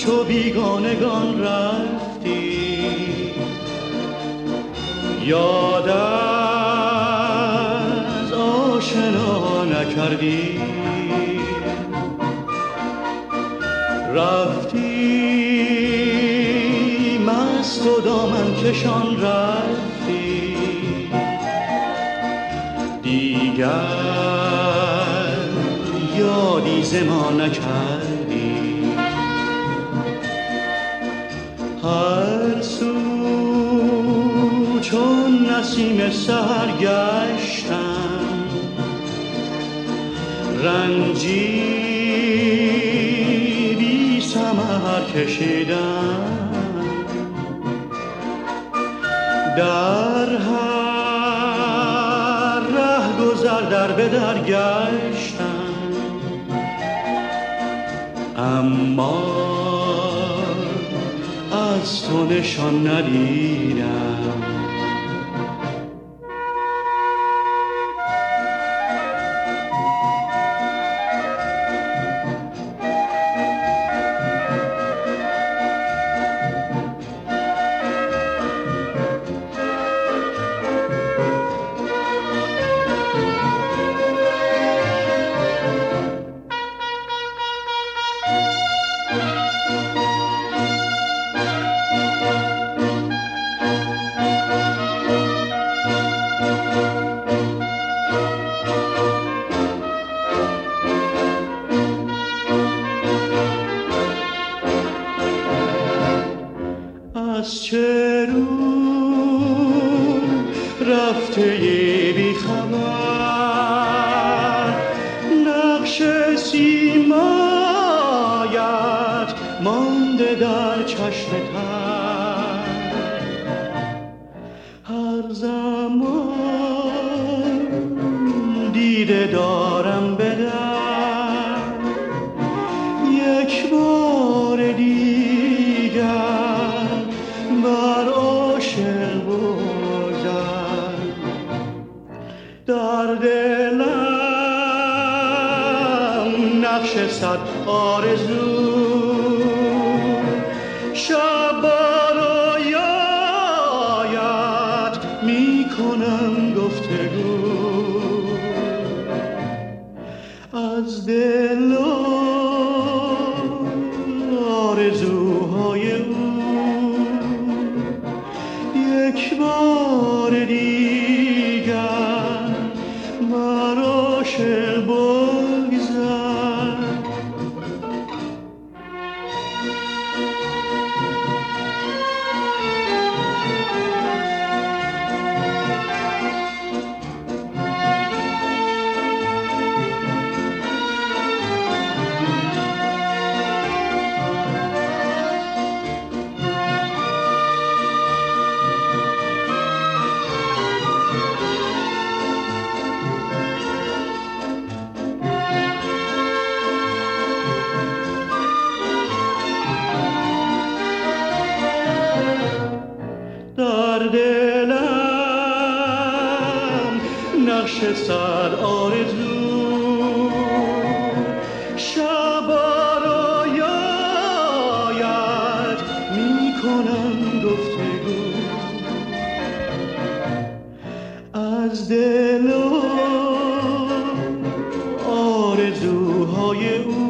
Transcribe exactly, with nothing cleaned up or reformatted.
تو بیگانگان رفتی، یاد از آشنا نکردی، رفتی مست و دامن کشان رفتی، دیگر یادی ز ما نکردی. هر سو چون نسیم سحر گشتم، رنجی بی ثمر کشیدم، در هر ره گذر در به در گشتم، اما از تو نشان ندیدم. از چه رو رفته بی خبر، نقش سیمایت مانده در چشم تر، هر زمان دیده دارم به در، یک بار دیگر بر عاشق بگذر، در دلم نقش صد آرزو، شب برایت می کنم گفتگو، از دل آرزوهای او یک بار دیگر بر عاشق بگذر. در دلم نقش صد آرزو، شب برایت می کنم گفتگو، از دل آرزوهای او